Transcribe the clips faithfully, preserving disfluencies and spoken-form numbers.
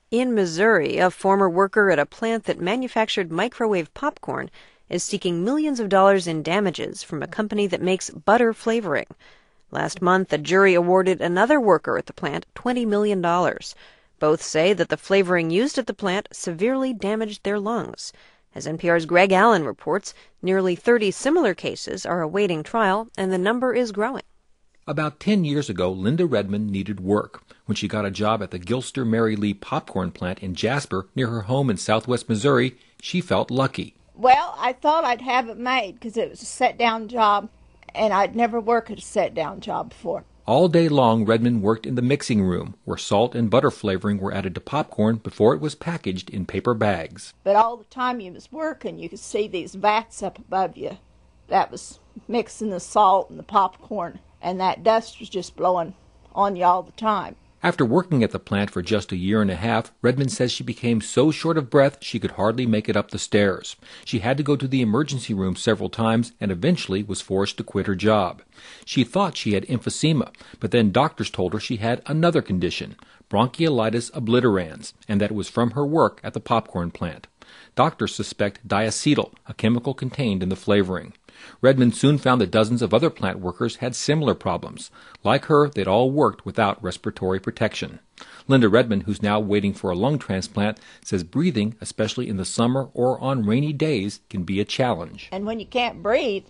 In Missouri, a former worker at a plant that manufactured microwave popcorn is seeking millions of dollars in damages from a company that makes butter flavoring. Last month, a jury awarded another worker at the plant twenty million dollars. Both say that the flavoring used at the plant severely damaged their lungs. As N P R's Greg Allen reports, nearly thirty similar cases are awaiting trial, and the number is growing. About ten years ago, Linda Redmond needed work. When she got a job at the Gilster Mary Lee popcorn plant in Jasper, near her home in southwest Missouri, she felt lucky. Well, I thought I'd have it made because it was a set-down job, and I'd never worked at a set-down job before. All day long, Redmond worked in the mixing room, where salt and butter flavoring were added to popcorn before it was packaged in paper bags. But all the time you was working, you could see these vats up above you. That was mixing the salt and the popcorn, and that dust was just blowing on you all the time. After working at the plant for just a year and a half, Redmond says she became so short of breath she could hardly make it up the stairs. She had to go to the emergency room several times and eventually was forced to quit her job. She thought she had emphysema, but then doctors told her she had another condition, bronchiolitis obliterans, and that it was from her work at the popcorn plant. Doctors suspect diacetyl, a chemical contained in the flavoring. Redmond soon found that dozens of other plant workers had similar problems. Like her, they'd all worked without respiratory protection. Linda Redmond, who's now waiting for a lung transplant, says breathing, especially in the summer or on rainy days, can be a challenge. And when you can't breathe,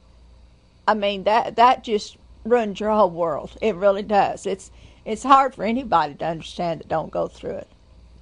I mean, that that just ruins your whole world. It really does. It's it's hard for anybody to understand that don't go through it.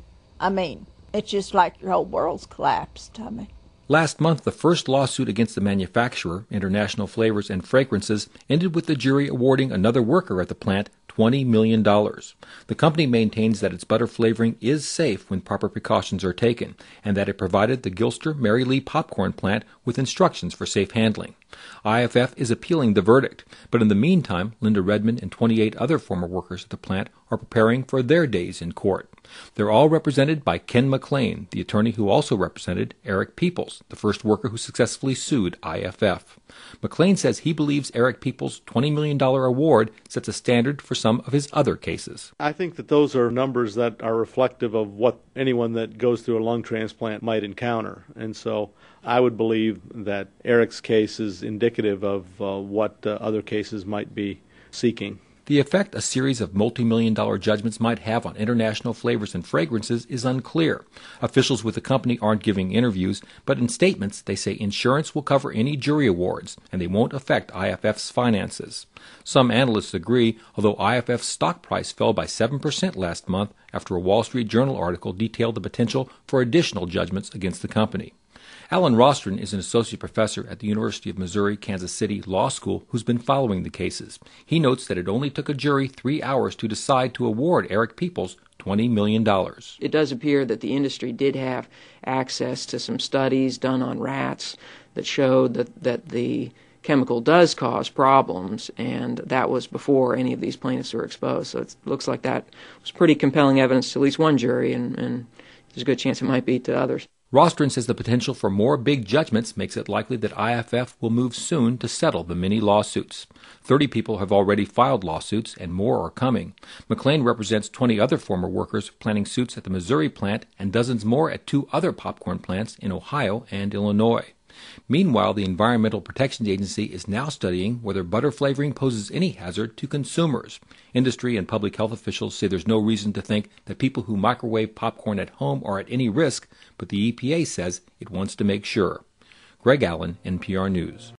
I mean, it's just like your whole world's collapsed. I mean. Last month, the first lawsuit against the manufacturer, International Flavors and Fragrances, ended with the jury awarding another worker at the plant twenty million dollars. The company maintains that its butter flavoring is safe when proper precautions are taken, and that it provided the Gilster Mary Lee popcorn plant with instructions for safe handling. I F F is appealing the verdict, but in the meantime, Linda Redmond and twenty-eight other former workers at the plant are preparing for their days in court. They're all represented by Ken McLean, the attorney who also represented Eric Peoples, the first worker who successfully sued I F F. McLean says he believes Eric Peoples' twenty million dollars award sets a standard for some of his other cases. I think that those are numbers that are reflective of what anyone that goes through a lung transplant might encounter. And so I would believe that Eric's case is indicative of uh, what uh, other cases might be seeking. The effect a series of multi-million dollar judgments might have on International Flavors and Fragrances is unclear. Officials with the company aren't giving interviews, but in statements they say insurance will cover any jury awards, and they won't affect I F F's finances. Some analysts agree, although I F F's stock price fell by seven percent last month after a Wall Street Journal article detailed the potential for additional judgments against the company. Alan Rostron is an associate professor at the University of Missouri-Kansas City Law School who's been following the cases. He notes that it only took a jury three hours to decide to award Eric Peoples twenty million dollars. It does appear that the industry did have access to some studies done on rats that showed that, that the chemical does cause problems, and that was before any of these plaintiffs were exposed. So it looks like that was pretty compelling evidence to at least one jury, and, and there's a good chance it might be to others. Rostron says the potential for more big judgments makes it likely that I F F will move soon to settle the many lawsuits. Thirty people have already filed lawsuits, and more are coming. McLean represents twenty other former workers planning suits at the Missouri plant and dozens more at two other popcorn plants in Ohio and Illinois. Meanwhile, the Environmental Protection Agency is now studying whether butter flavoring poses any hazard to consumers. Industry and public health officials say there's no reason to think that people who microwave popcorn at home are at any risk, but the E P A says it wants to make sure. Greg Allen, N P R News.